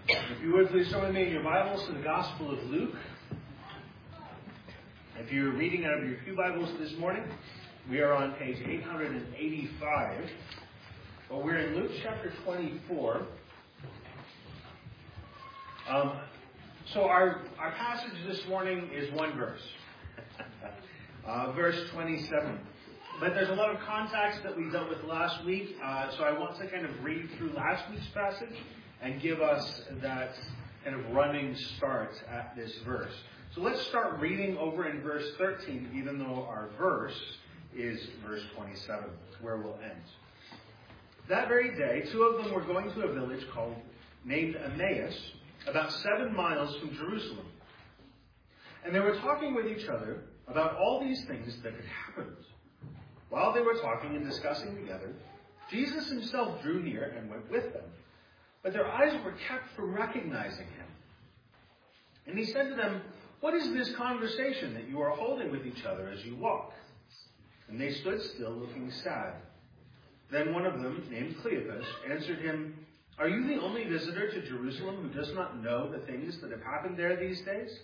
If you would, please turn with me in your Bibles to the Gospel of Luke. If you're reading out of your pew Bibles this morning, we are on page 885. But we're in Luke chapter 24. So our passage this morning is one verse. Verse 27. But there's a lot of context that we dealt with last week, so I want to kind of read through last week's passage and give us that kind of running start at this verse. So let's start reading over in verse 13, even though our verse is verse 27, where we'll end. That very day, two of them were going to a village named Emmaus, about 7 miles from Jerusalem. And they were talking with each other about all these things that had happened. While they were talking and discussing together, Jesus himself drew near and went with them. But their eyes were kept from recognizing him. And he said to them, "What is this conversation that you are holding with each other as you walk?" And they stood still, looking sad. Then one of them, named Cleopas, answered him, "Are you the only visitor to Jerusalem who does not know the things that have happened there these days?"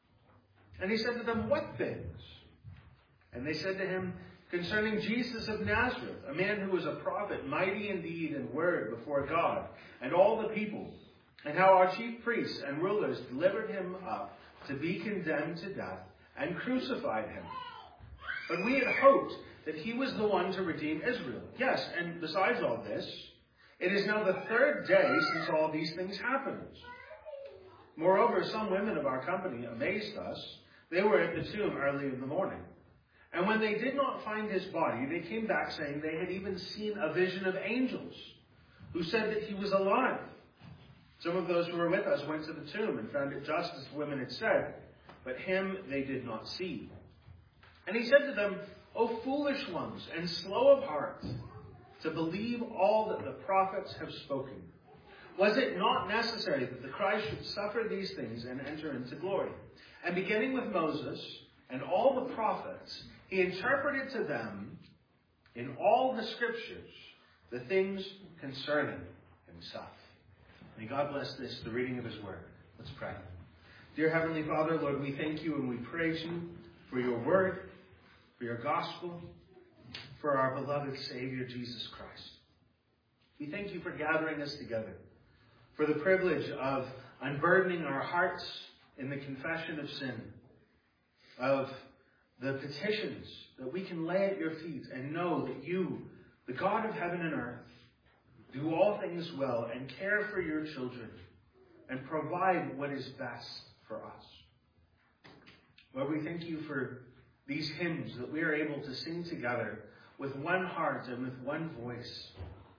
And he said to them, "What things?" And they said to him, "Concerning Jesus of Nazareth, a man who was a prophet, mighty in deed and word before God and all the people, and how our chief priests and rulers delivered him up to be condemned to death and crucified him. But we had hoped that he was the one to redeem Israel. Yes, and besides all this, it is now the 3rd day since all these things happened. Moreover, some women of our company amazed us. They were at the tomb early in the morning. And when they did not find his body, they came back saying they had even seen a vision of angels who said that he was alive. Some of those who were with us went to the tomb and found it just as the women had said, but him they did not see." And he said to them, "O foolish ones and slow of heart, to believe all that the prophets have spoken. Was it not necessary that the Christ should suffer these things and enter into glory? And beginning with Moses and all the prophets, he interpreted to them in all the scriptures the things concerning himself." May God bless this, the reading of his word. Let's pray. Dear Heavenly Father, Lord, we thank you and we praise you for your word, for your gospel, for our beloved Savior, Jesus Christ. We thank you for gathering us together, for the privilege of unburdening our hearts in the confession of sin, of the petitions that we can lay at your feet and know that you, the God of heaven and earth, do all things well and care for your children and provide what is best for us. Lord, we thank you for these hymns that we are able to sing together with one heart and with one voice,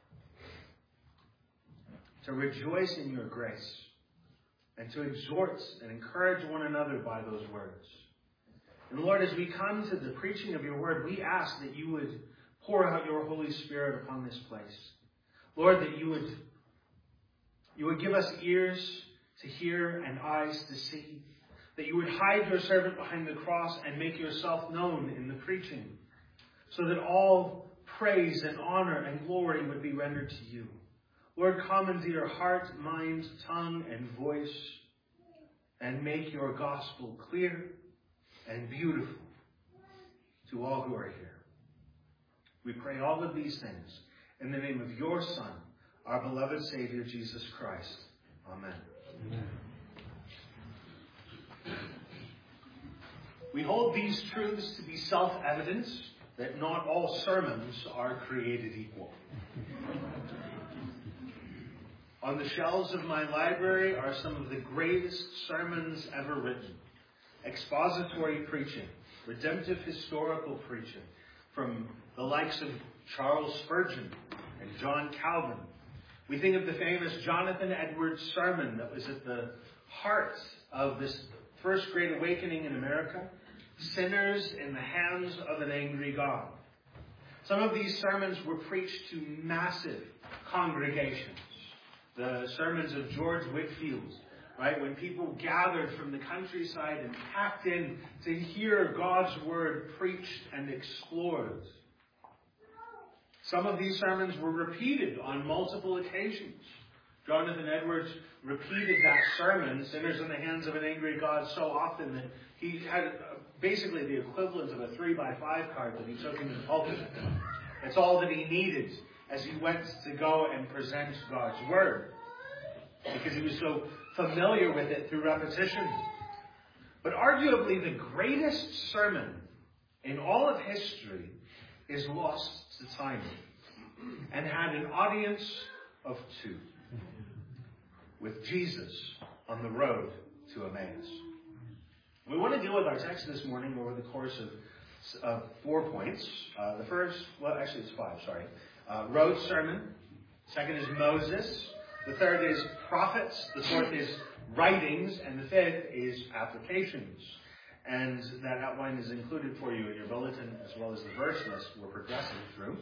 to rejoice in your grace and to exhort and encourage one another by those words. And Lord, as we come to the preaching of your word, we ask that you would pour out your Holy Spirit upon this place. Lord, that you would give us ears to hear and eyes to see. That you would hide your servant behind the cross and make yourself known in the preaching, so that all praise and honor and glory would be rendered to you. Lord, come into your heart, mind, tongue, and voice, and make your gospel clear and beautiful to all who are here. We pray all of these things in the name of your Son, our beloved Savior, Jesus Christ. Amen. Amen. We hold these truths to be self-evident, that not all sermons are created equal. On the shelves of my library are some of the greatest sermons ever written. Expository preaching, redemptive historical preaching, from the likes of Charles Spurgeon and John Calvin. We think of the famous Jonathan Edwards sermon that was at the heart of this first Great Awakening in America, "Sinners in the Hands of an Angry God." Some of these sermons were preached to massive congregations. The sermons of George Whitefield, right? When people gathered from the countryside and packed in to hear God's word preached and explored. Some of these sermons were repeated on multiple occasions Jonathan Edwards repeated that sermon, Sinners in the Hands of an Angry God, so often that he had basically the equivalent of a 3x5 card that he took into the pulpit. It's all that he needed as he went to go and present God's Word, because he was so familiar with it through repetition. But arguably the greatest sermon in all of history is lost to time and had an audience of 2, with Jesus on the road to Emmaus. We want to deal with our text this morning over the course of 4 points. The first, it's 5, sorry. Road sermon. Second is Moses. The third is prophets. The fourth is writings. And the fifth is applications. And that outline is included for you in your bulletin, as well as the verse list we're progressing through.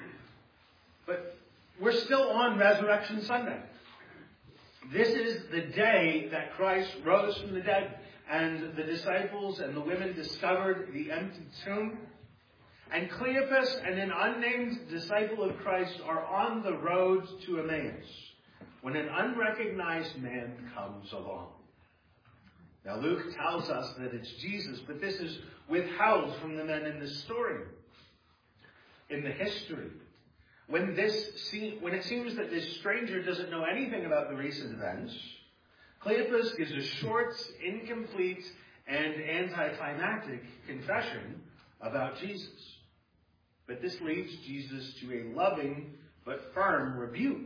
But we're still on Resurrection Sunday. This is the day that Christ rose from the dead, and the disciples and the women discovered the empty tomb. And Cleopas and an unnamed disciple of Christ are on the road to Emmaus when an unrecognized man comes along. Now Luke tells us that it's Jesus, but this is withheld from the men in this story, in the history. When it seems that this stranger doesn't know anything about the recent events, Cleopas gives a short, incomplete, and anticlimactic confession about Jesus. But this leads Jesus to a loving but firm rebuke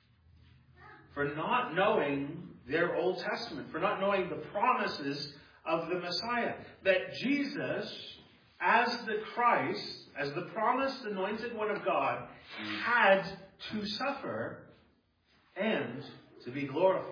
for not knowing their Old Testament, for not knowing the promises of the Messiah. That Jesus, as the Christ, as the promised anointed one of God, had to suffer and to be glorified.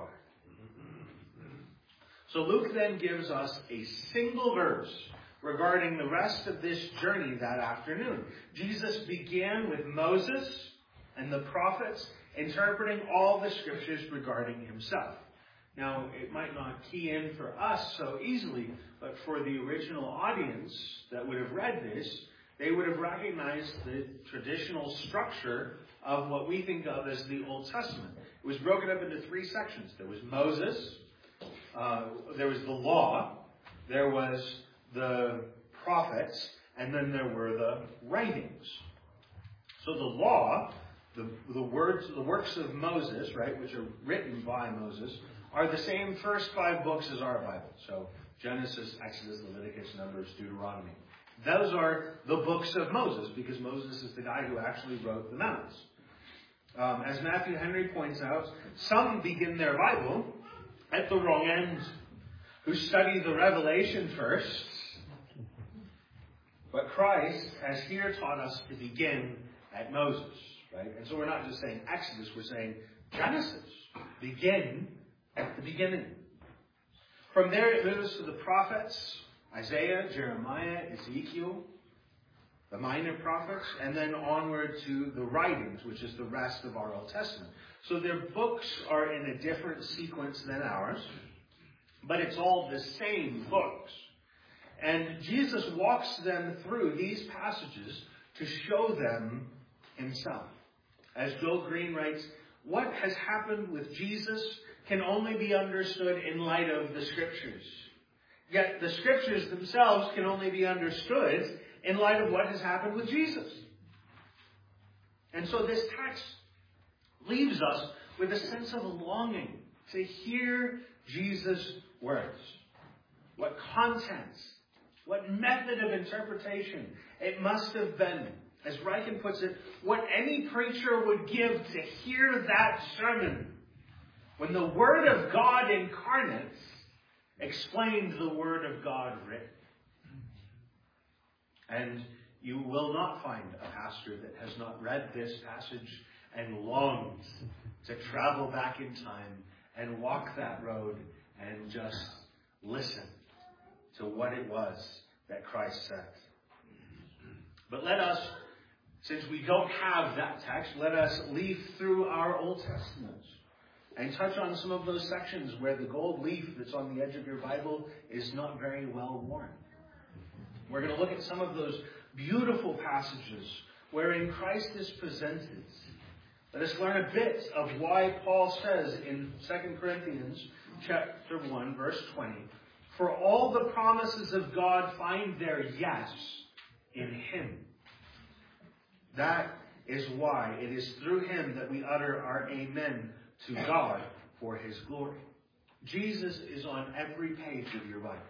So Luke then gives us a single verse regarding the rest of this journey that afternoon. Jesus began with Moses and the prophets interpreting all the scriptures regarding himself. Now, it might not key in for us so easily, but for the original audience that would have read this, they would have recognized the traditional structure of what we think of as the Old Testament. It was broken up into 3 sections. There was Moses, there was the law, there was the prophets, and then there were the writings. So the law, the works of Moses, right, which are written by Moses, are the same first 5 books as our Bible. So Genesis, Exodus, Leviticus, Numbers, Deuteronomy. Those are the books of Moses, because Moses is the guy who actually wrote them out. As Matthew Henry points out, some begin their Bible at the wrong end, who study the Revelation first. But Christ has here taught us to begin at Moses, right? And so we're not just saying Exodus, we're saying Genesis. Begin at the beginning. From there it moves to the prophets, Isaiah, Jeremiah, Ezekiel, the minor prophets, and then onward to the writings, which is the rest of our Old Testament. So their books are in a different sequence than ours, but it's all the same books. And Jesus walks them through these passages to show them himself. As Joel Green writes, what has happened with Jesus can only be understood in light of the Scriptures. Yet the Scriptures themselves can only be understood in light of what has happened with Jesus. And so this text leaves us with a sense of longing to hear Jesus' words. What content, what method of interpretation it must have been. As Ryken puts it, what any preacher would give to hear that sermon when the Word of God incarnate explained the Word of God written. And you will not find a pastor that has not read this passage and longed to travel back in time and walk that road and just listen to what it was that Christ said. But let us, since we don't have that text, let us leaf through our Old Testament and touch on some of those sections where the gold leaf that's on the edge of your Bible is not very well worn. We're going to look at some of those beautiful passages wherein Christ is presented Let us learn a bit of why Paul says in 2 Corinthians chapter 1, verse 20, "For all the promises of God find their yes in him." That is why it is through him that we utter our amen to God for his glory. Jesus is on every page of your Bible.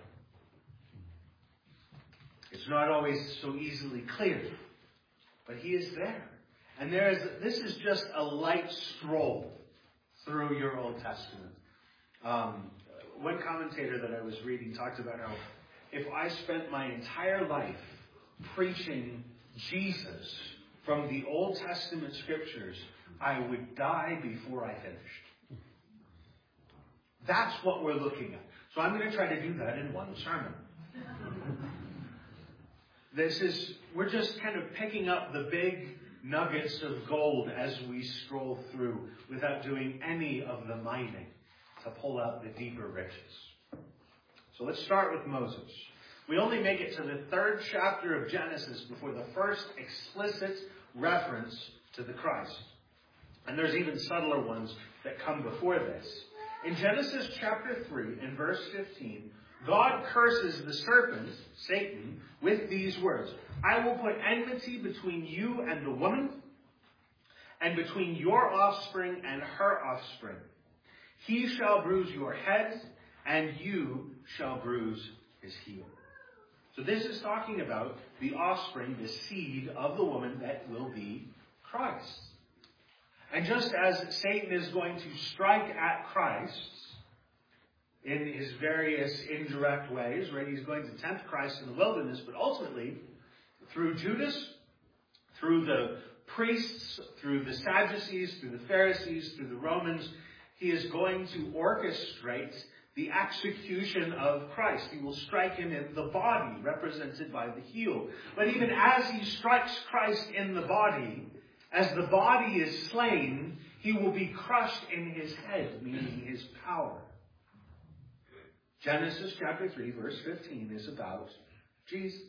It's not always so easily clear, but he is there. And this is just a light stroll through your Old Testament. One commentator that I was reading talked about how if I spent my entire life preaching Jesus from the Old Testament scriptures, I would die before I finished. That's what we're looking at. So I'm going to try to do that in one sermon. We're just kind of picking up the big nuggets of gold as we stroll through without doing any of the mining to pull out the deeper riches. So let's start with Moses. We only make it to the 3rd chapter of Genesis before the first explicit reference to the Christ. And there's even subtler ones that come before this. In Genesis chapter 3 and verse 15, God curses the serpent, Satan, with these words: "I will put enmity between you and the woman, and between your offspring and her offspring. He shall bruise your head, and you shall bruise his heel." So this is talking about the offspring, the seed of the woman that will be Christ. And just as Satan is going to strike at Christ in his various indirect ways, right? He's going to tempt Christ in the wilderness, but ultimately, through Judas, through the priests, through the Sadducees, through the Pharisees, through the Romans, he is going to orchestrate the execution of Christ. He will strike him in the body, represented by the heel. But even as he strikes Christ in the body, as the body is slain, he will be crushed in his head, meaning his power. Genesis chapter 3, verse 15 is about Jesus.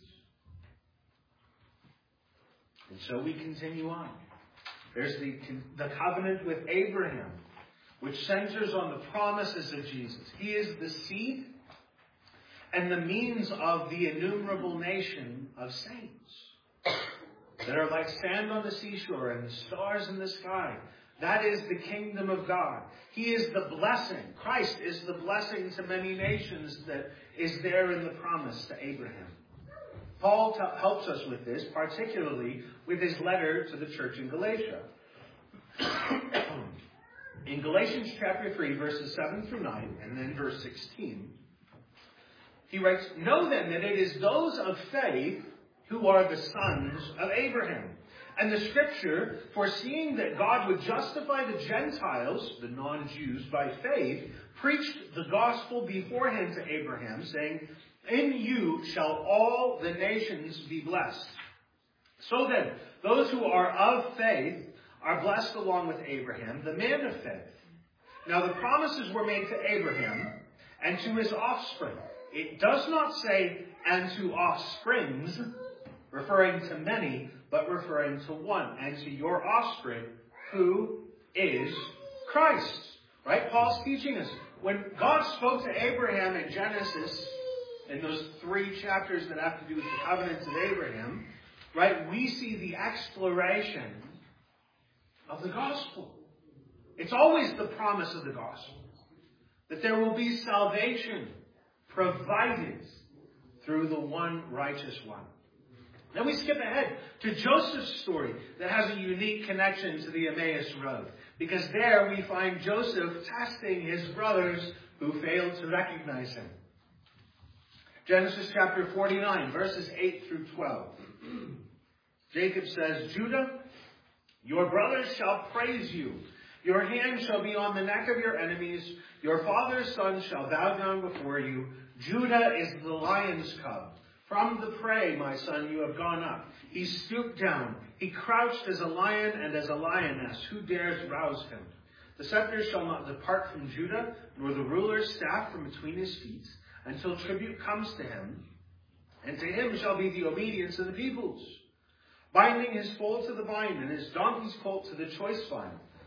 And so we continue on. There's the covenant with Abraham, which centers on the promises of Jesus. He is the seed and the means of the innumerable nation of saints that are like sand on the seashore and the stars in the sky. That is the kingdom of God. He is the blessing. Christ is the blessing to many nations that is there in the promise to Abraham. Paul helps us with this, particularly with his letter to the church in Galatia. In Galatians chapter 3, verses 7 through 9, and then verse 16, he writes, "Know then that it is those of faith who are the sons of Abraham. And the scripture, foreseeing that God would justify the Gentiles, the non-Jews, by faith, preached the gospel beforehand to Abraham, saying, 'In you shall all the nations be blessed.' So then, those who are of faith are blessed along with Abraham, the man of faith. Now the promises were made to Abraham and to his offspring. It does not say, 'and to offsprings,' referring to many, but referring to one, and to your offspring, who is Christ." Right? Paul's teaching us. When God spoke to Abraham in Genesis, in those 3 chapters that have to do with the covenants of Abraham, right, we see the exploration of the gospel. It's always the promise of the gospel that there will be salvation provided through the one righteous one. Then we skip ahead to Joseph's story that has a unique connection to the Emmaus Road, because there we find Joseph testing his brothers who failed to recognize him. Genesis chapter 49, verses 8 through 12. Jacob says, "Judah, your brothers shall praise you. Your hand shall be on the neck of your enemies. Your father's son shall bow down before you. Judah is the lion's cub. From the prey, my son, you have gone up. He stooped down. He crouched as a lion and as a lioness. Who dares rouse him? The scepter shall not depart from Judah, nor the ruler's staff from between his feet, until tribute comes to him, and to him shall be the obedience of the peoples. Binding his foal to the vine, and his donkey's colt to the choice vine.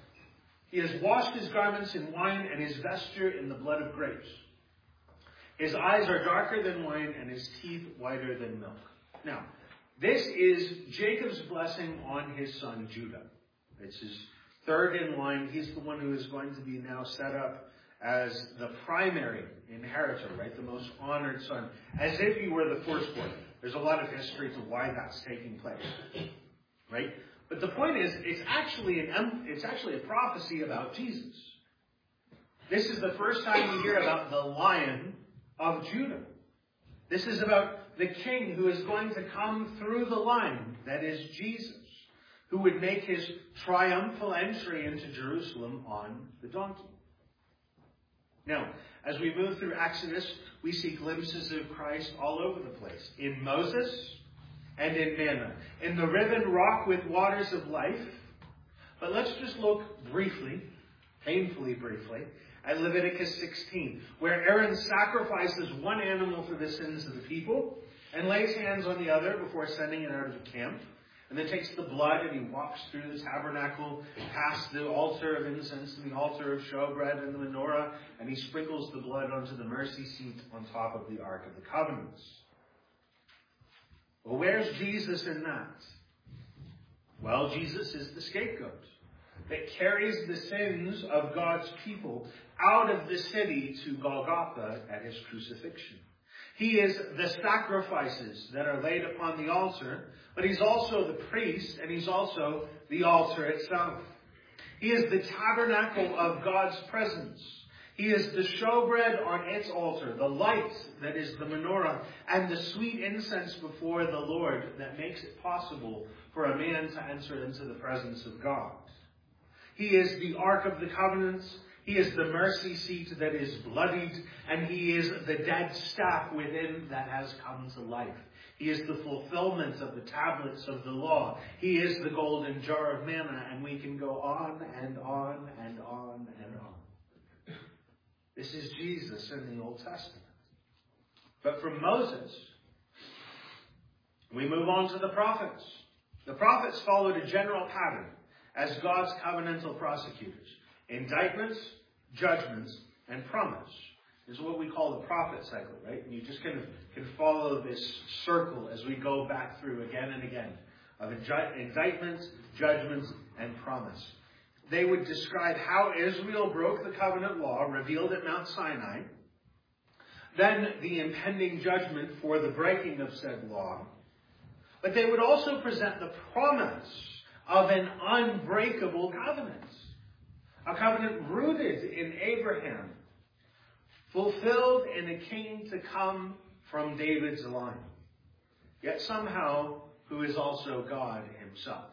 He has washed his garments in wine and his vesture in the blood of grapes. His eyes are darker than wine and his teeth whiter than milk. Now, this is Jacob's blessing on his son Judah. It's his third in line. He's the one who is going to be now set up as the primary inheritor, right? The most honored son, as if he were the firstborn. There's a lot of history to why that's taking place, right? But the point is, it's actually a prophecy about Jesus. This is the first time we hear about the Lion of Judah. This is about the king who is going to come through the line, that is Jesus, who would make his triumphal entry into Jerusalem on the donkey. Now, as we move through Exodus, we see glimpses of Christ all over the place. In Moses and in manna. In the riven rock with waters of life. But let's just look briefly, painfully briefly, at Leviticus 16, where Aaron sacrifices one animal for the sins of the people and lays hands on the other before sending it out of the camp. And then takes the blood and he walks through the tabernacle, past the altar of incense and the altar of showbread and the menorah, and he sprinkles the blood onto the mercy seat on top of the Ark of the Covenants. Well, where's Jesus in that? Well, Jesus is the scapegoat that carries the sins of God's people out of the city to Golgotha at his crucifixion. He is the sacrifices that are laid upon the altar, but he's also the priest, and he's also the altar itself. He is the tabernacle of God's presence. He is the showbread on its altar, the light that is the menorah, and the sweet incense before the Lord that makes it possible for a man to enter into the presence of God. He is the Ark of the Covenants. He is the mercy seat that is bloodied, and he is the dead staff within that has come to life. He is the fulfillment of the tablets of the law. He is the golden jar of manna, and we can go on and on and on and on. This is Jesus in the Old Testament. But from Moses, we move on to the prophets. The prophets followed a general pattern as God's covenantal prosecutors. Indictments, judgments, and promise is what we call the prophet cycle, right? And you just kind of can follow this circle as we go back through again and again of indictments, judgments, and promise. They would describe how Israel broke the covenant law revealed at Mount Sinai, then the impending judgment for the breaking of said law. But they would also present the promise of an unbreakable covenant. A covenant rooted in Abraham, fulfilled in a king to come from David's line, yet somehow who is also God himself.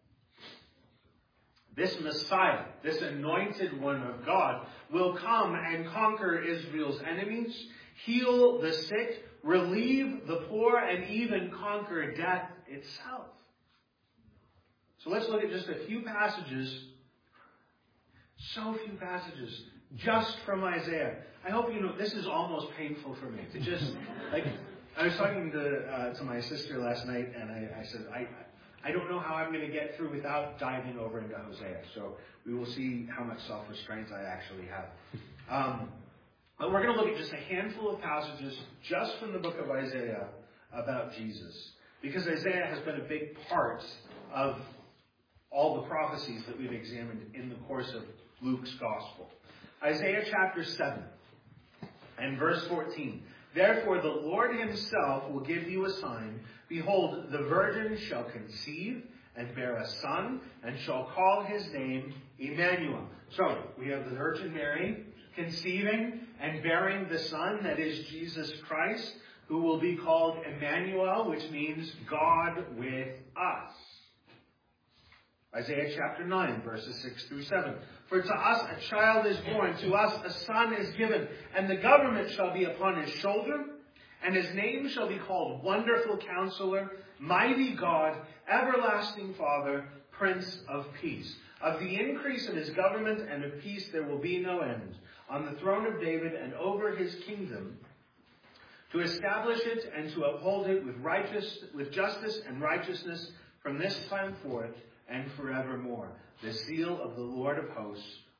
This Messiah, this anointed one of God, will come and conquer Israel's enemies, heal the sick, relieve the poor, and even conquer death itself. So let's look at just a few passages. So few passages just from Isaiah. I hope you know this is almost painful for me to just I was talking to my sister last night, and I said I don't know how I'm going to get through without diving over into Hosea. So we will see how much self-restraint I actually have. But we're going to look at just a handful of passages just from the book of Isaiah about Jesus, because Isaiah has been a big part of all the prophecies that we've examined in the course of Luke's Gospel. Isaiah chapter 7 and verse 14. Therefore the Lord himself will give you a sign. Behold, the virgin shall conceive and bear a son, and shall call his name Emmanuel. So, we have the Virgin Mary conceiving and bearing the son, that is Jesus Christ, who will be called Emmanuel, which means God with us. Isaiah chapter 9, verses 6 through 7. For to us a child is born, to us a son is given, and the government shall be upon his shoulder, and his name shall be called Wonderful Counselor, Mighty God, Everlasting Father, Prince of Peace. Of the increase of his government and of peace there will be no end, on the throne of David and over his kingdom, to establish it and to uphold it with justice and righteousness from this time forth and forevermore. The seal of the Lord of hosts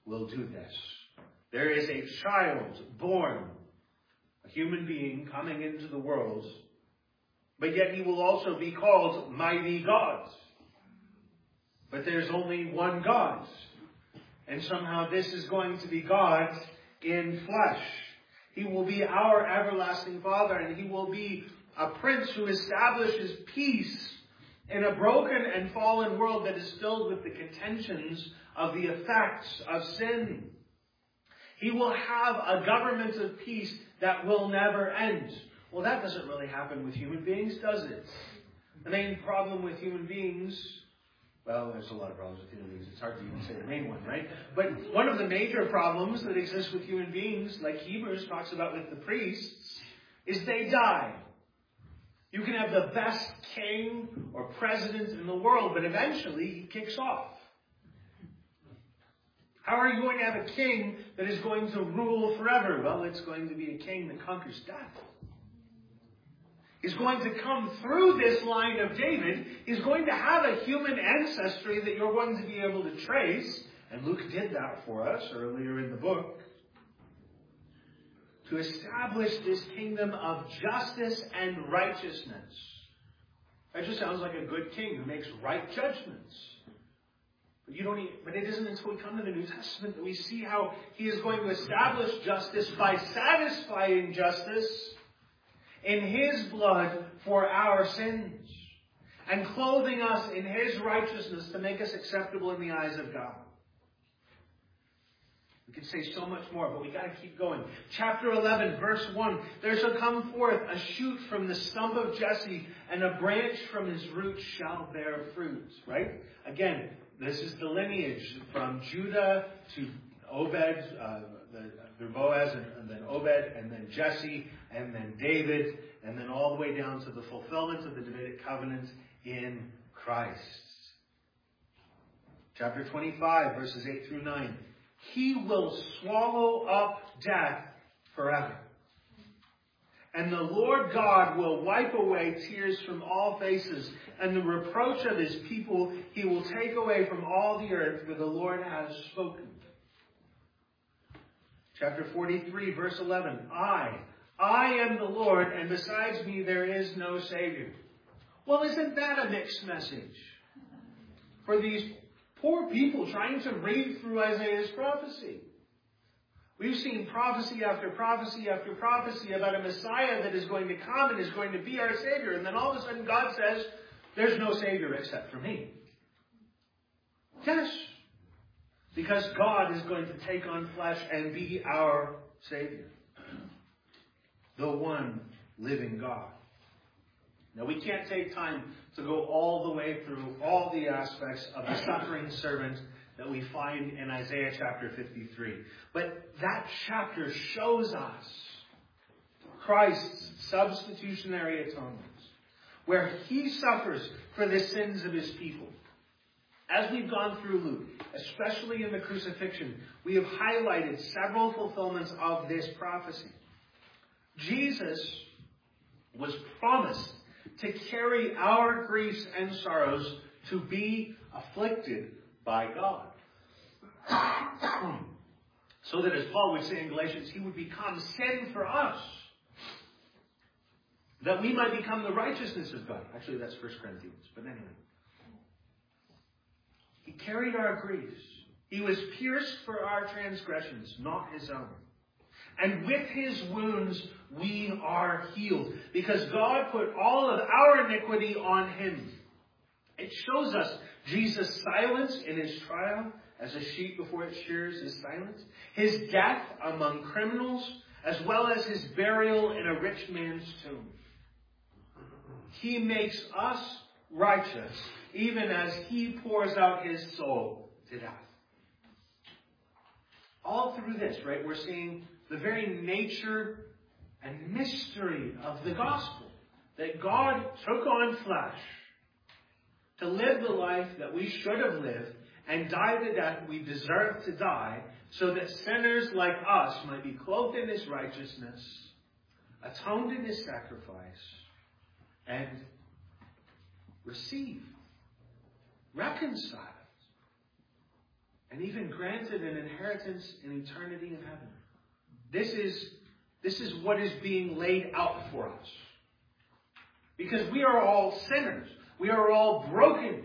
will do this. There is a child born, a human being coming into the world, but yet he will also be called Mighty God. But there's only one God. And somehow this is going to be God in flesh. He will be our everlasting Father, and he will be a prince who establishes peace in a broken and fallen world that is filled with the contentions of the effects of sin. He will have a government of peace that will never end. Well, that doesn't really happen with human beings, does it? The main problem with human beings, well, there's a lot of problems with human beings. It's hard to even say the main one, right? But one of the major problems that exists with human beings, like Hebrews talks about with the priests, is they die. You can have the best king or president in the world, but eventually he kicks off. How are you going to have a king that is going to rule forever? Well, it's going to be a king that conquers death. He's going to come through this line of David. He's going to have a human ancestry that you're going to be able to trace. And Luke did that for us earlier in the book. To establish this kingdom of justice and righteousness. That just sounds like a good king who makes right judgments. But it isn't until we come to the New Testament that we see how he is going to establish justice by satisfying justice in his blood for our sins, and clothing us in his righteousness to make us acceptable in the eyes of God. We could say so much more, but we got to keep going. Chapter 11, verse 1. There shall come forth a shoot from the stump of Jesse, and a branch from his roots shall bear fruit. Right? Again, this is the lineage from Judah to Obed, through Boaz, and then Obed, and then Jesse, and then David, and then all the way down to the fulfillment of the Davidic covenant in Christ. Chapter 25, verses 8 through 9. He will swallow up death forever. And the Lord God will wipe away tears from all faces, and the reproach of his people he will take away from all the earth, for the Lord has spoken. Chapter 43, verse 11. I am the Lord, and besides me there is no Savior. Well, isn't that a mixed message? For these poor people trying to read through Isaiah's prophecy. We've seen prophecy after prophecy after prophecy about a Messiah that is going to come and is going to be our Savior. And then all of a sudden God says, there's no Savior except for me. Yes. Because God is going to take on flesh and be our Savior. The one living God. Now, we can't take time to go all the way through all the aspects of the suffering servant that we find in Isaiah chapter 53. But that chapter shows us Christ's substitutionary atonement, where he suffers for the sins of his people. As we've gone through Luke, especially in the crucifixion, we have highlighted several fulfillments of this prophecy. Jesus was promised to carry our griefs and sorrows, to be afflicted by God. So that, as Paul would say in Galatians, he would become sin for us, that we might become the righteousness of God. Actually, that's 1 Corinthians, but anyway. He carried our griefs. He was pierced for our transgressions, not his own. And with his wounds we are healed, because God put all of our iniquity on him. It shows us Jesus' silence in his trial, as a sheep before it shears is silent. His death among criminals, as well as his burial in a rich man's tomb. He makes us righteous, even as he pours out his soul to death. All through this, right, we're seeing the very nature and mystery of the gospel. That God took on flesh to live the life that we should have lived and die the death we deserve to die, so that sinners like us might be clothed in his righteousness, atoned in his sacrifice, and receive, reconciled and even granted an inheritance in eternity in heaven. This is what is being laid out for us. Because we are all sinners. We are all broken.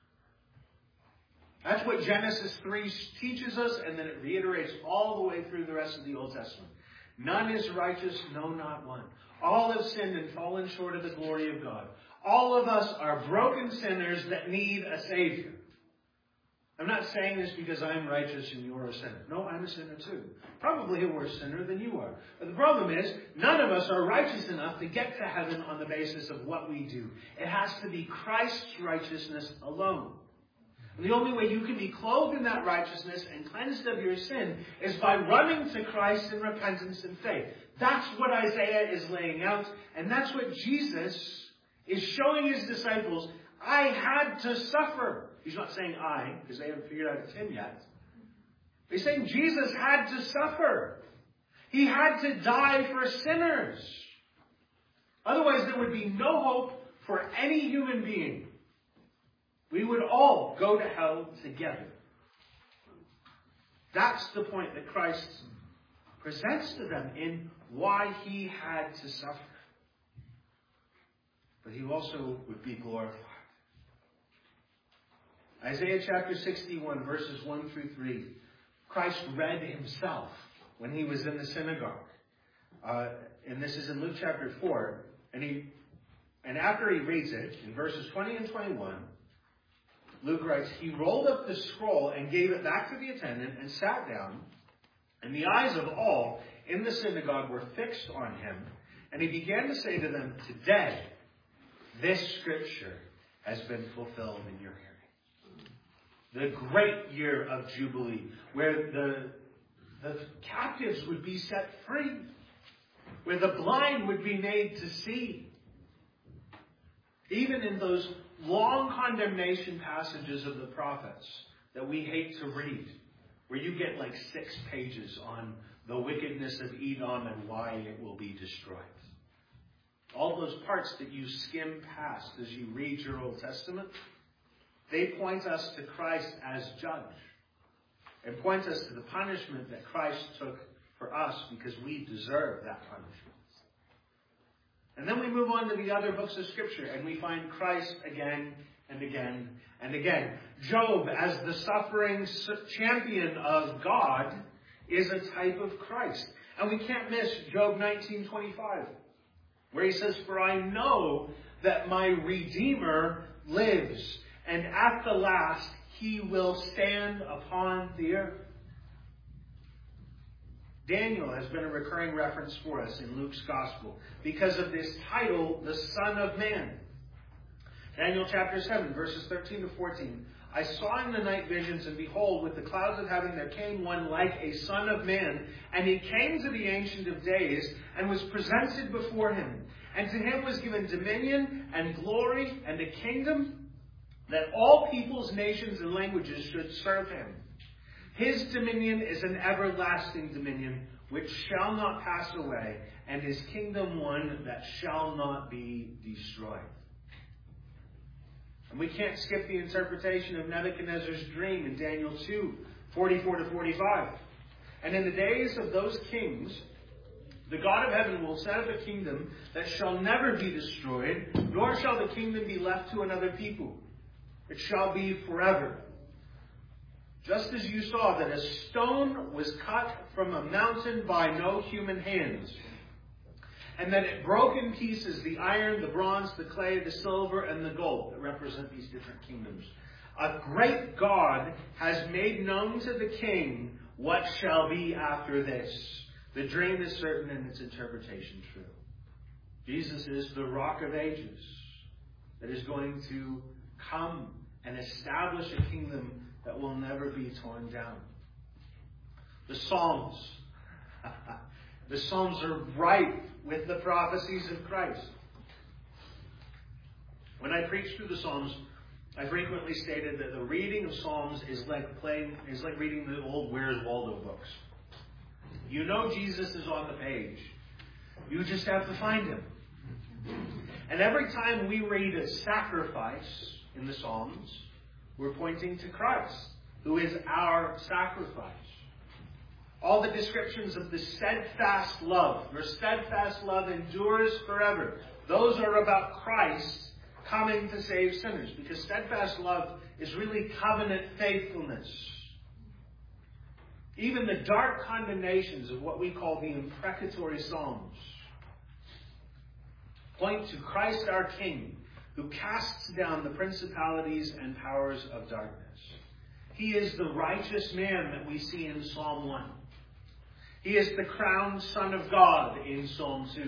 That's what Genesis 3 teaches us, and then it reiterates all the way through the rest of the Old Testament. None is righteous, no, not one. All have sinned and fallen short of the glory of God. All of us are broken sinners that need a Savior. I'm not saying this because I'm righteous and you're a sinner. No, I'm a sinner too. Probably a worse sinner than you are. But the problem is, none of us are righteous enough to get to heaven on the basis of what we do. It has to be Christ's righteousness alone. And the only way you can be clothed in that righteousness and cleansed of your sin is by running to Christ in repentance and faith. That's what Isaiah is laying out, and that's what Jesus is showing his disciples. I had to suffer. He's not saying I, because they haven't figured out it's him yet. He's saying Jesus had to suffer. He had to die for sinners. Otherwise, there would be no hope for any human being. We would all go to hell together. That's the point that Christ presents to them in why he had to suffer. But he also would be glorified. Isaiah chapter 61, verses 1 through 3. Christ read himself when he was in the synagogue. And this is in Luke chapter 4. And after he reads it, in verses 20 and 21, Luke writes, he rolled up the scroll and gave it back to the attendant and sat down. And the eyes of all in the synagogue were fixed on him. And he began to say to them, today, this scripture has been fulfilled in your hearing. The great year of Jubilee, where the captives would be set free, where the blind would be made to see. Even in those long condemnation passages of the prophets that we hate to read, where you get like 6 pages on the wickedness of Edom and why it will be destroyed. All those parts that you skim past as you read your Old Testament, they point us to Christ as judge and point us to the punishment that Christ took for us because we deserve that punishment. And then we move on to the other books of Scripture and we find Christ again and again and again. Job, as the suffering champion of God, is a type of Christ. And we can't miss Job 19:25, where he says, for I know that my Redeemer lives, and at the last he will stand upon the earth. Daniel has been a recurring reference for us in Luke's Gospel because of this title, the Son of Man. Daniel chapter 7, verses 13 to 14. I saw in the night visions, and behold, with the clouds of heaven there came one like a son of man, and he came to the Ancient of Days, and was presented before him. And to him was given dominion and glory and a kingdom, that all peoples, nations, and languages should serve him. His dominion is an everlasting dominion, which shall not pass away, and his kingdom one that shall not be destroyed. And we can't skip the interpretation of Nebuchadnezzar's dream in Daniel 2, 44 to 45. And in the days of those kings, the God of heaven will set up a kingdom that shall never be destroyed, nor shall the kingdom be left to another people. It shall be forever. Just as you saw that a stone was cut from a mountain by no human hands, and that it broke in pieces the iron, the bronze, the clay, the silver, and the gold that represent these different kingdoms. A great God has made known to the king what shall be after this. The dream is certain and its interpretation true. Jesus is the Rock of Ages that is going to come and establish a kingdom that will never be torn down. The Psalms. The Psalms are ripe with the prophecies of Christ. When I preach through the Psalms, I frequently stated that the reading of Psalms is like reading the old Where's Waldo books. You know Jesus is on the page. You just have to find him. And every time we read a sacrifice in the Psalms, we're pointing to Christ. who is our sacrifice. All the descriptions of the steadfast love, your steadfast love endures forever. Those are about Christ coming to save sinners, because steadfast love is really covenant faithfulness. Even the dark condemnations of what we call the imprecatory Psalms point to Christ our King, who casts down the principalities and powers of darkness. He is the righteous man that we see in Psalm 1. He is the crowned Son of God in Psalm 2.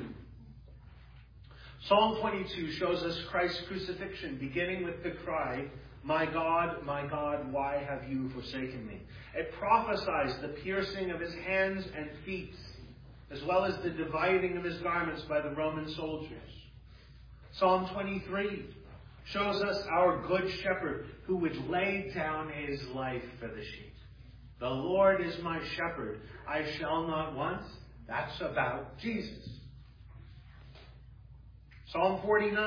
Psalm 22 shows us Christ's crucifixion, beginning with the cry, my God, why have you forsaken me?" It prophesies the piercing of his hands and feet, as well as the dividing of his garments by the Roman soldiers. Psalm 23 shows us our good shepherd who would lay down his life for the sheep. The Lord is my shepherd, I shall not want. That's about Jesus. Psalm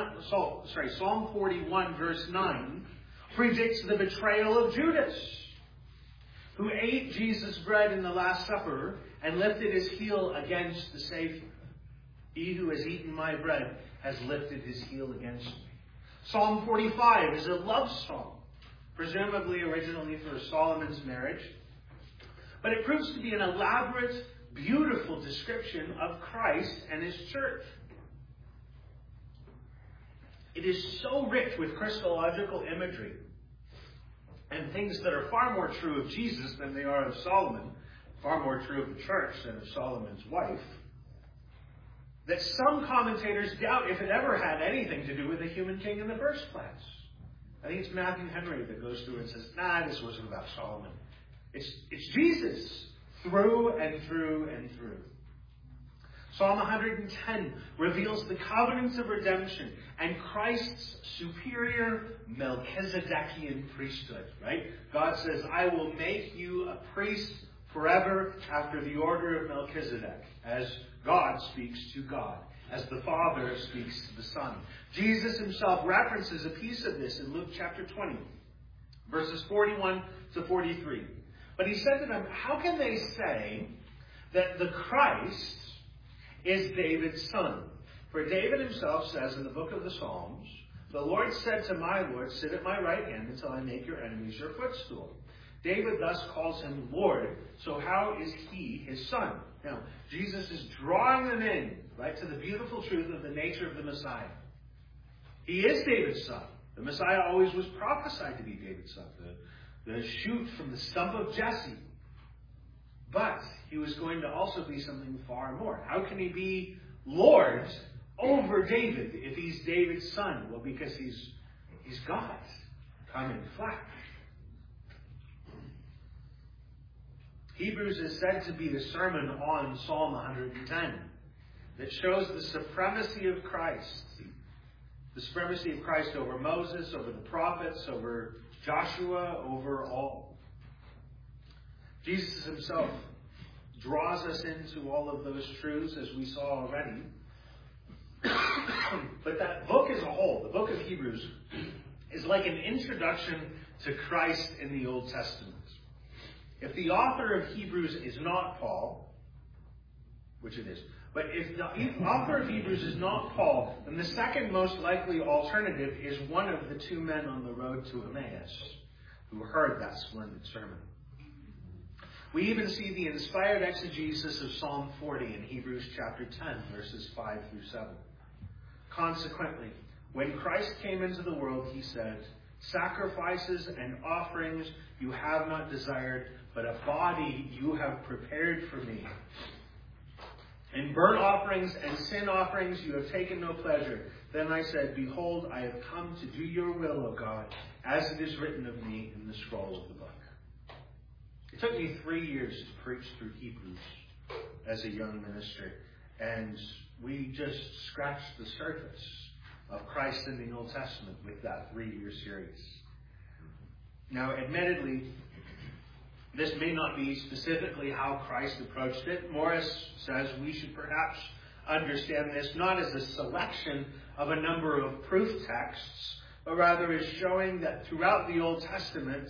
41 verse 9 predicts the betrayal of Judas, who ate Jesus' bread in the Last Supper and lifted his heel against the Savior. He who has eaten my bread has lifted his heel against me. Psalm 45 is a love song, presumably originally for Solomon's marriage. But it proves to be an elaborate, beautiful description of Christ and his church. It is so rich with Christological imagery and things that are far more true of Jesus than they are of Solomon, far more true of the church than of Solomon's wife, that some commentators doubt if it ever had anything to do with a human king in the first place. I think it's Matthew Henry that goes through and says, this wasn't about Solomon. It's Jesus through and through and through. Psalm 110 reveals the covenants of redemption and Christ's superior Melchizedekian priesthood, right? God says, I will make you a priest forever after the order of Melchizedek, as God speaks to God, as the Father speaks to the Son. Jesus himself references a piece of this in Luke chapter 20, verses 41 to 43. But he said to them, how can they say that the Christ is David's son? For David himself says in the book of the Psalms, the Lord said to my Lord, sit at my right hand until I make your enemies your footstool. David thus calls him Lord, so how is he his son? Now, Jesus is drawing them in, right, to the beautiful truth of the nature of the Messiah. He is David's son. The Messiah always was prophesied to be David's son, the shoot from the stump of Jesse. But he was going to also be something far more. How can he be Lord over David if he's David's son? Well, because he's God, come in flesh. Hebrews is said to be the sermon on Psalm 110 that shows the supremacy of Christ. The supremacy of Christ over Moses, over the prophets, over Joshua, over all. Jesus himself draws us into all of those truths, as we saw already. But that book as a whole, the book of Hebrews, is like an introduction to Christ in the Old Testament. If the author of Hebrews is not Paul, which it is, but if the author of Hebrews is not Paul, then the second most likely alternative is one of the two men on the road to Emmaus who heard that splendid sermon. We even see the inspired exegesis of Psalm 40 in Hebrews chapter 10, verses 5 through 7. Consequently, when Christ came into the world, he said, sacrifices and offerings you have not desired, but a body you have prepared for me. In burnt offerings and sin offerings you have taken no pleasure. Then I said, behold, I have come to do your will, O God, as it is written of me in the scroll of the book. It took me 3 years to preach through Hebrews as a young minister, and we just scratched the surface of Christ in the Old Testament with that 3-year series. Now, admittedly, this may not be specifically how Christ approached it. Morris says we should perhaps understand this not as a selection of a number of proof texts, but rather as showing that throughout the Old Testament,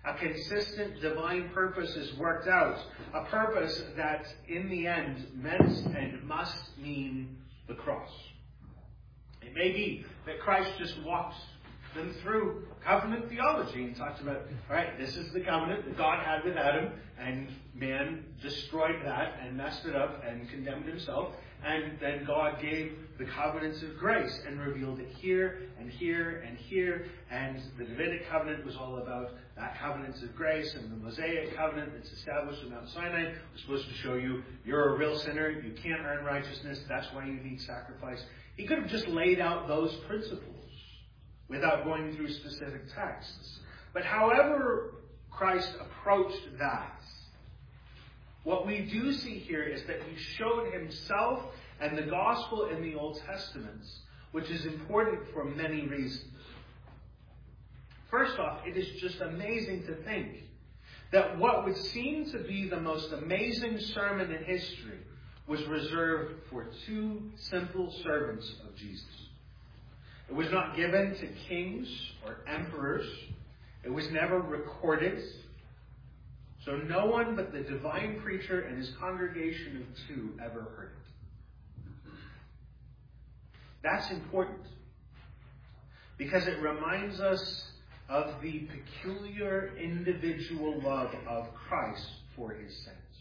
A consistent divine purpose is worked out. A purpose that, in the end, meant and must mean the cross. It may be that Christ just walks them through covenant theology and talks about, all right, this is the covenant that God had with Adam, and man destroyed that and messed it up and condemned himself. And then God gave the covenants of grace and revealed it here and here and here. And the Davidic covenant was all about that covenants of grace, and the Mosaic covenant that's established in Mount Sinai was supposed to show you you're a real sinner, you can't earn righteousness, that's why you need sacrifice. He could have just laid out those principles without going through specific texts. But however Christ approached that, what we do see here is that he showed himself and the gospel in the Old Testament, which is important for many reasons. First off, it is just amazing to think that what would seem to be the most amazing sermon in history was reserved for two simple servants of Jesus. It was not given to kings or emperors. It was never recorded. So no one but the divine preacher and his congregation of two ever heard it. That's important because it reminds us of the peculiar individual love of Christ for his saints.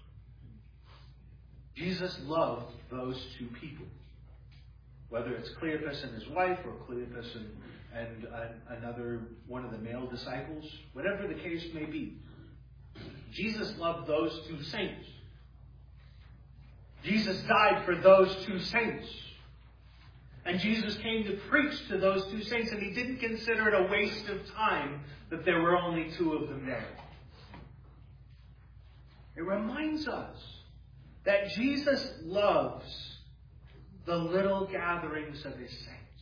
Jesus loved those two people. Whether it's Cleopas and his wife, or Cleopas and another one of the male disciples, whatever the case may be, Jesus loved those two saints. Jesus died for those two saints. And Jesus came to preach to those two saints, and he didn't consider it a waste of time that there were only two of them there. It reminds us that Jesus loves the little gatherings of his saints.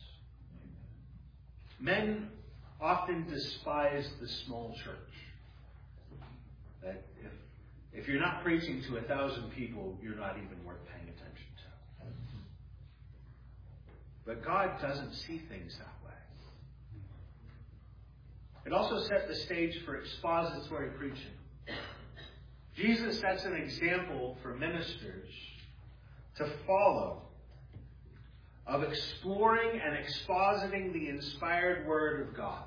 Men often despise the small church. That if you're not preaching to 1,000 people, you're not even worth paying attention to. But God doesn't see things that way. It also set the stage for expository preaching. Jesus sets an example for ministers to follow of exploring and expositing the inspired Word of God.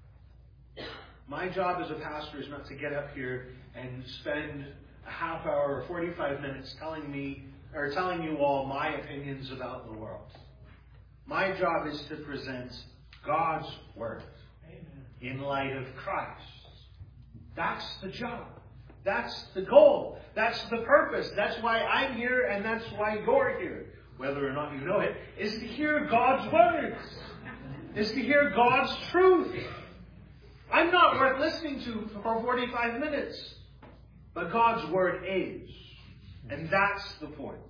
My job as a pastor is not to get up here and spend a half hour or 45 minutes telling you all my opinions about the world. My job is to present God's Word in light of Christ. That's the job. That's the goal. That's the purpose. That's why I'm here, and that's why you're here. Whether or not you know it, is to hear God's words. Is to hear God's truth. I'm not worth listening to for 45 minutes. But God's Word is. And that's the point.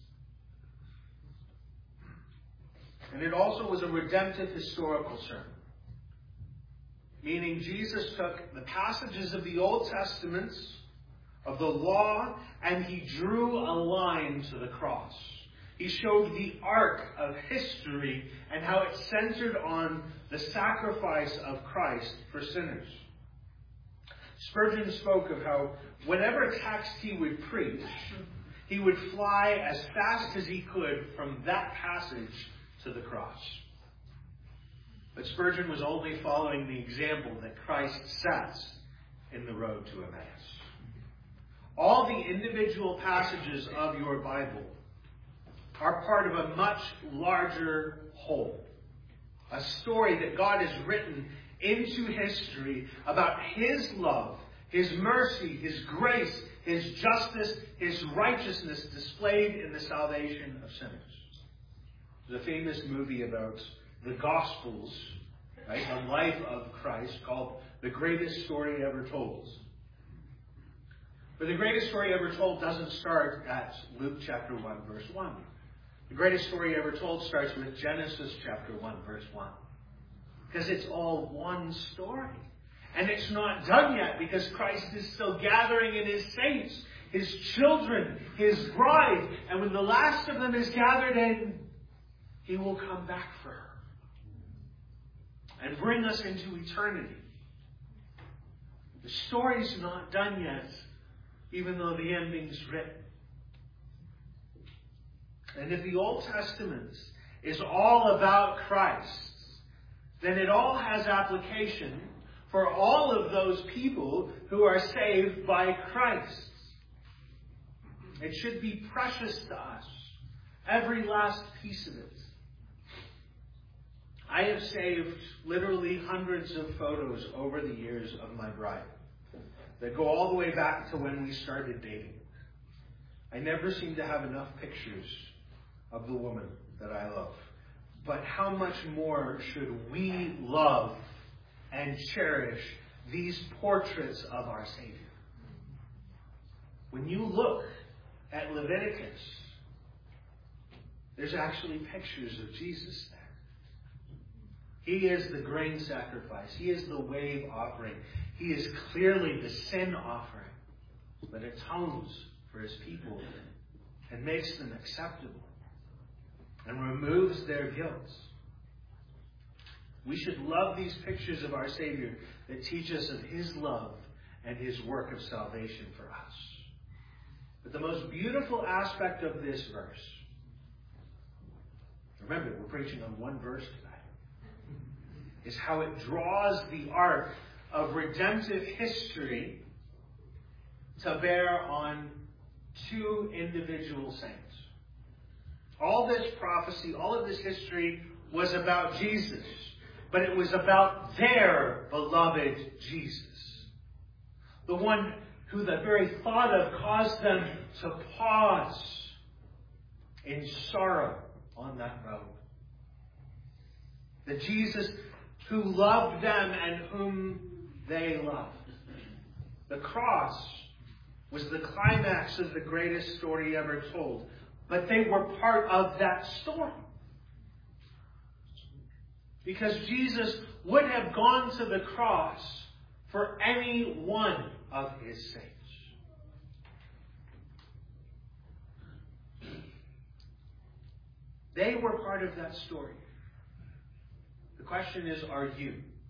And it also was a redemptive historical sermon. Meaning Jesus took the passages of the Old Testament, of the law, and he drew a line to the cross. He showed the arc of history and how it centered on the sacrifice of Christ for sinners. Spurgeon spoke of how whatever text he would preach, he would fly as fast as he could from that passage to the cross. But Spurgeon was only following the example that Christ sets in the road to Emmaus. All the individual passages of your Bible are part of a much larger whole. A story that God has written into history about his love, his mercy, his grace, his justice, his righteousness displayed in the salvation of sinners. There's a famous movie about the Gospels, right? The life of Christ, called The Greatest Story Ever Told. But the greatest story ever told doesn't start at Luke chapter 1, verse 1. The greatest story ever told starts with Genesis chapter 1, verse 1. Because it's all one story. And it's not done yet because Christ is still gathering in his saints, his children, his bride. And when the last of them is gathered in, he will come back for her and bring us into eternity. The story's not done yet, even though the ending's written. And if the Old Testament is all about Christ, then it all has application for all of those people who are saved by Christ. It should be precious to us, every last piece of it. I have saved literally hundreds of photos over the years of my bride that go all the way back to when we started dating. I never seem to have enough pictures of the woman that I love. But how much more should we love and cherish these portraits of our Savior? When you look at Leviticus, there's actually pictures of Jesus there. He is the grain sacrifice. He is the wave offering. He is clearly the sin offering that atones for his people and makes them acceptable and removes their guilt. We should love these pictures of our Savior that teach us of his love and his work of salvation for us. But the most beautiful aspect of this verse, remember, we're preaching on one verse tonight, is how it draws the arc of redemptive history to bear on two individual saints. All this prophecy, all of this history was about Jesus, but it was about their beloved Jesus. The one who the very thought of caused them to pause in sorrow on that road. The Jesus who loved them and whom they loved. The cross was the climax of the greatest story ever told. But they were part of that story. Because Jesus would have gone to the cross for any one of his saints. They were part of that story. The question is, are you?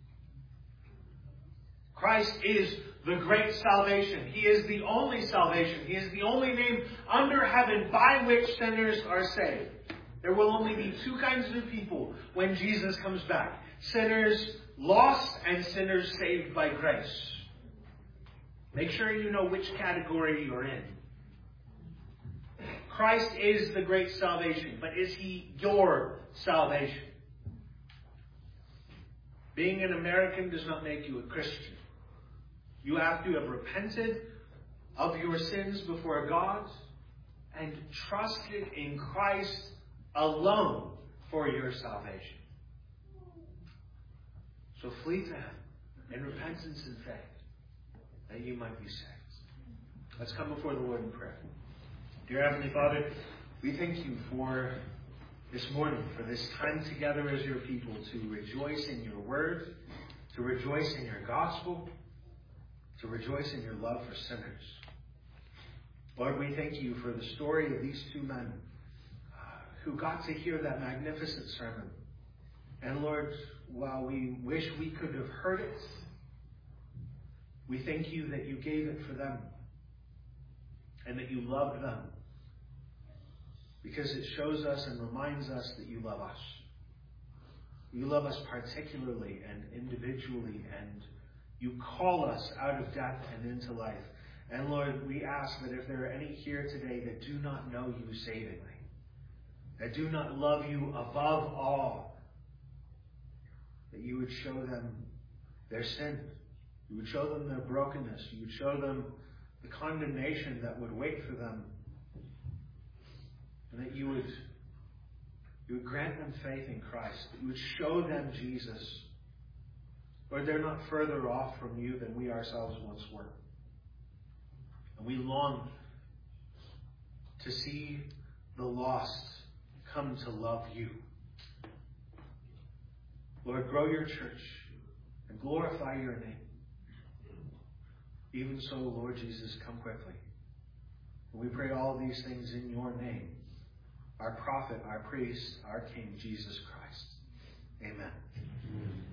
Christ is the great salvation. He is the only salvation. He is the only name under heaven by which sinners are saved. There will only be two kinds of people when Jesus comes back. Sinners lost and sinners saved by grace. Make sure you know which category you're in. Christ is the great salvation, but is he your salvation? Being an American does not make you a Christian. You have to have repented of your sins before God and trusted in Christ alone for your salvation. So flee to him in repentance and faith that you might be saved. Let's come before the Lord in prayer. Dear Heavenly Father, we thank you for this morning, for this time together as your people to rejoice in your word, to rejoice in your gospel, to rejoice in your love for sinners. Lord, we thank you for the story of these two men who got to hear that magnificent sermon. And Lord, while we wish we could have heard it, we thank you that you gave it for them and that you loved them, because it shows us and reminds us that you love us. You love us particularly and individually, and you call us out of death and into life. And Lord, we ask that if there are any here today that do not know you savingly, that do not love you above all, that you would show them their sin. You would show them their brokenness. You would show them the condemnation that would wait for them. And that you would grant them faith in Christ. That you would show them Jesus. Lord, they're not further off from you than we ourselves once were. And we long to see the lost come to love you. Lord, grow your church and glorify your name. Even so, Lord Jesus, come quickly. And we pray all these things in your name, our prophet, our priest, our King, Jesus Christ. Amen.